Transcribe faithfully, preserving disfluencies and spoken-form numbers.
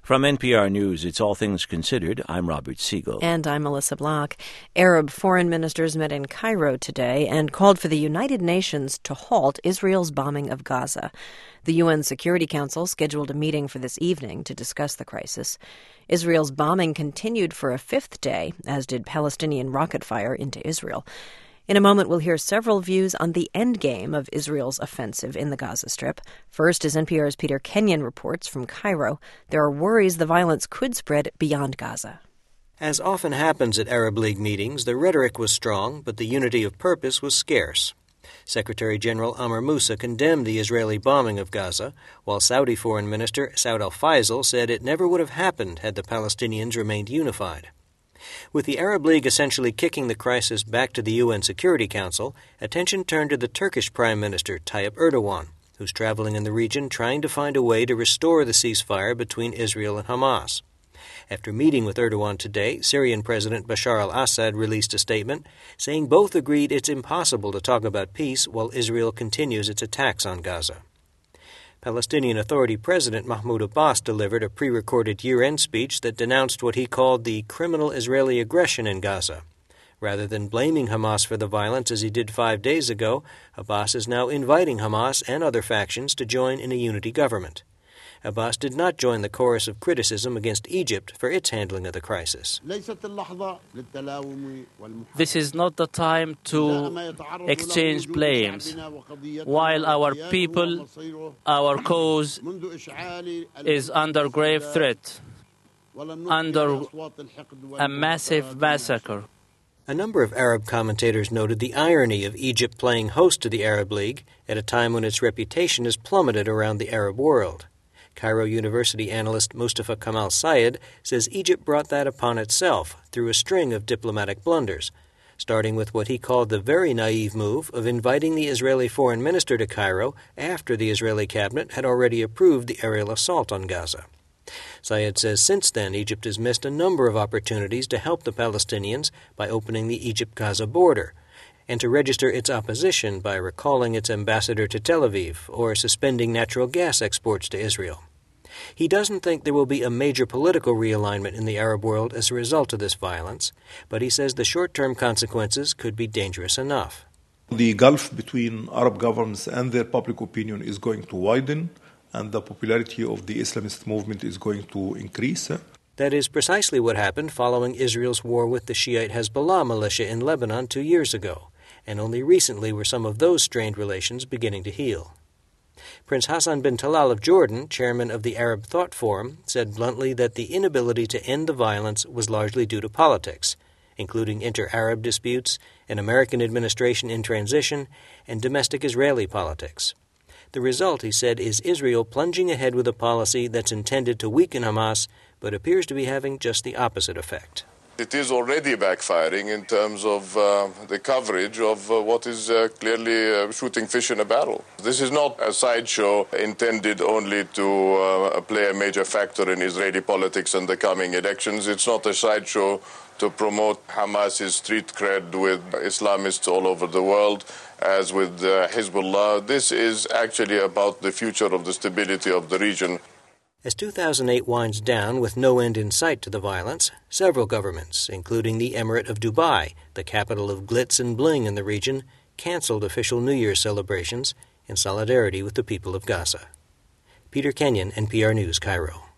From N P R News, it's All Things Considered. I'm Robert Siegel. And I'm Melissa Block. Arab foreign ministers met in Cairo today and called for the United Nations to halt Israel's bombing of Gaza. The U N Security Council scheduled a meeting for this evening to discuss the crisis. Israel's bombing continued for a fifth day, as did Palestinian rocket fire into Israel. In a moment, we'll hear several views on the endgame of Israel's offensive in the Gaza Strip. First, as N P R's Peter Kenyon reports from Cairo, there are worries the violence could spread beyond Gaza. As often happens at Arab League meetings, the rhetoric was strong, but the unity of purpose was scarce. Secretary General Amr Moussa condemned the Israeli bombing of Gaza, while Saudi Foreign Minister Saud al-Faisal said it never would have happened had the Palestinians remained unified. With the Arab League essentially kicking the crisis back to the U N Security Council, attention turned to the Turkish Prime Minister Tayyip Erdogan, who's traveling in the region trying to find a way to restore the ceasefire between Israel and Hamas. After meeting with Erdogan today, Syrian President Bashar al-Assad released a statement saying both agreed it's impossible to talk about peace while Israel continues its attacks on Gaza. Palestinian Authority President Mahmoud Abbas delivered a pre-recorded year-end speech that denounced what he called the criminal Israeli aggression in Gaza. Rather than blaming Hamas for the violence as he did five days ago, Abbas is now inviting Hamas and other factions to join in a unity government. Abbas did not join the chorus of criticism against Egypt for its handling of the crisis. This is not the time to exchange blames. While our people, our cause is under grave threat, under a massive massacre. A number of Arab commentators noted the irony of Egypt playing host to the Arab League at a time when its reputation has plummeted around the Arab world. Cairo University analyst Mustafa Kamal Sayed says Egypt brought that upon itself through a string of diplomatic blunders, starting with what he called the very naive move of inviting the Israeli foreign minister to Cairo after the Israeli cabinet had already approved the aerial assault on Gaza. Sayed says since then Egypt has missed a number of opportunities to help the Palestinians by opening the Egypt-Gaza border, and to register its opposition by recalling its ambassador to Tel Aviv or suspending natural gas exports to Israel. He doesn't think there will be a major political realignment in the Arab world as a result of this violence, but he says the short-term consequences could be dangerous enough. The gulf between Arab governments and their public opinion is going to widen, and the popularity of the Islamist movement is going to increase. That is precisely what happened following Israel's war with the Shiite Hezbollah militia in Lebanon two years ago, and only recently were some of those strained relations beginning to heal. Prince Hassan bin Talal of Jordan, chairman of the Arab Thought Forum, said bluntly that the inability to end the violence was largely due to politics, including inter-Arab disputes, an American administration in transition, and domestic Israeli politics. The result, he said, is Israel plunging ahead with a policy that's intended to weaken Hamas, but appears to be having just the opposite effect. It is already backfiring in terms of uh, the coverage of uh, what is uh, clearly uh, shooting fish in a barrel. This is not a sideshow intended only to uh, play a major factor in Israeli politics in the coming elections. It's not a sideshow to promote Hamas's street cred with Islamists all over the world, as with uh, Hezbollah. This is actually about the future of the stability of the region. As two thousand eight winds down with no end in sight to the violence, several governments, including the Emirate of Dubai, the capital of glitz and bling in the region, canceled official New Year celebrations in solidarity with the people of Gaza. Peter Kenyon, N P R News, Cairo.